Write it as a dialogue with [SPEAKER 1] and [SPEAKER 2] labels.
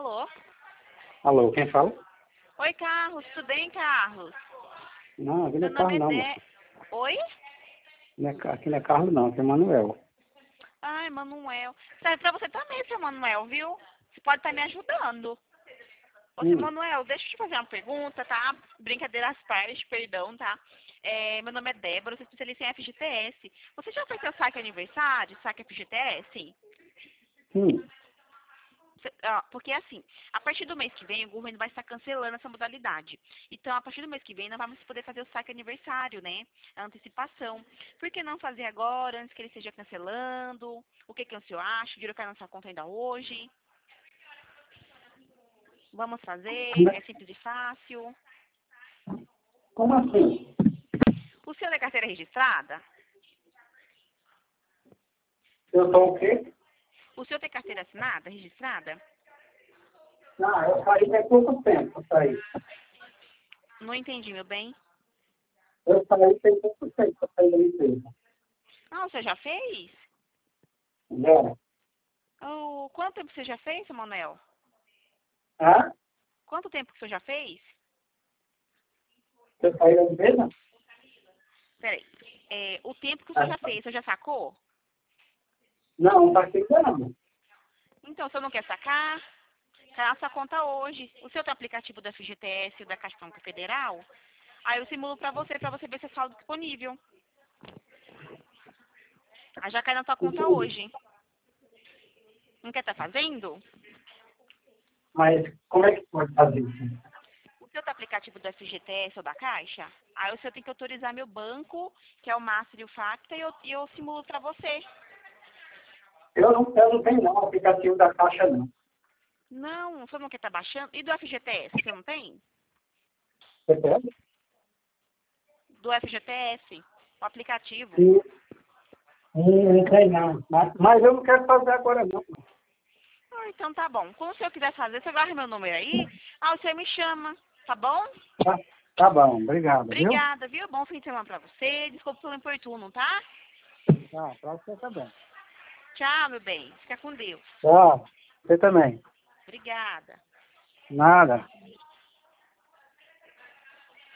[SPEAKER 1] Alô?
[SPEAKER 2] Alô, quem fala?
[SPEAKER 1] Oi, Carlos. Tudo bem, Carlos?
[SPEAKER 2] Não, aqui não
[SPEAKER 1] Meu
[SPEAKER 2] é
[SPEAKER 1] nome
[SPEAKER 2] Carlos
[SPEAKER 1] é
[SPEAKER 2] não, moça.
[SPEAKER 1] Oi?
[SPEAKER 2] Aqui não é Carlos não, aqui é Manuel.
[SPEAKER 1] Ai, Manuel. Serve pra você também, seu Manuel, viu? Você pode estar me ajudando. Ô, seu
[SPEAKER 2] Hum,
[SPEAKER 1] Manuel, deixa eu te fazer uma pergunta, tá? Brincadeira às partes, perdão, tá? Meu nome é Débora, eu sou especialista em FGTS. Você já fez seu saque aniversário, saque FGTS?
[SPEAKER 2] hum.
[SPEAKER 1] Porque assim, a partir do mês que vem, o governo vai estar cancelando essa modalidade. Então, a partir do mês que vem, nós vamos poder fazer o saque aniversário, né? A antecipação. Por que não fazer agora, antes que ele esteja cancelando? O que o senhor acha? O dinheiro cai na sua conta ainda hoje? Vamos fazer? É simples e fácil.
[SPEAKER 2] Como assim?
[SPEAKER 1] O senhor é carteira registrada?
[SPEAKER 2] Eu sou o quê?
[SPEAKER 1] O senhor tem carteira assinada, registrada?
[SPEAKER 2] Não, eu saí tem pouco tempo, eu saí.
[SPEAKER 1] Não entendi, meu bem.
[SPEAKER 2] Eu saí tem pouco tempo, eu saí da empresa.
[SPEAKER 1] Ah, o senhor já fez?
[SPEAKER 2] Já.
[SPEAKER 1] Quanto tempo você já fez, seu Manuel?
[SPEAKER 2] Ah?
[SPEAKER 1] Quanto tempo que o senhor já fez?
[SPEAKER 2] Eu saí da empresa?
[SPEAKER 1] Peraí. O tempo que o senhor
[SPEAKER 2] Ah,
[SPEAKER 1] já fez, o senhor já sacou?
[SPEAKER 2] não, não tá chegando.
[SPEAKER 1] Então, se eu não quer sacar, cai na sua conta hoje. O seu tem aplicativo da FGTS ou da Caixa Econômica Federal? Aí eu simulo pra você ver se é saldo disponível. Aí já cai na sua conta hoje. Não quer estar fazendo?
[SPEAKER 2] Mas como é que pode fazer isso?
[SPEAKER 1] O seu tem aplicativo da FGTS ou da Caixa? Aí o senhor tem que autorizar meu banco, que é o Master e o Facta, e eu simulo pra você.
[SPEAKER 2] Eu não tenho não, aplicativo da Caixa não.
[SPEAKER 1] Não, o senhor não quer estar baixando? E do FGTS, o senhor não tem?
[SPEAKER 2] Você pode?
[SPEAKER 1] Do FGTS, o aplicativo.
[SPEAKER 2] Sim. Não tem não. Mas eu não quero fazer agora não.
[SPEAKER 1] Então tá bom. Quando o senhor quiser fazer, você guarda meu número aí. O senhor me chama, tá bom?
[SPEAKER 2] Tá, tá bom, obrigado, viu?
[SPEAKER 1] Obrigada, viu? Bom fim de semana pra você. Desculpa pelo importuno, tá?
[SPEAKER 2] Tá, pra você também.
[SPEAKER 1] Tchau, meu bem. Fica com Deus.
[SPEAKER 2] Tchau, você também.
[SPEAKER 1] Obrigada.
[SPEAKER 2] Nada.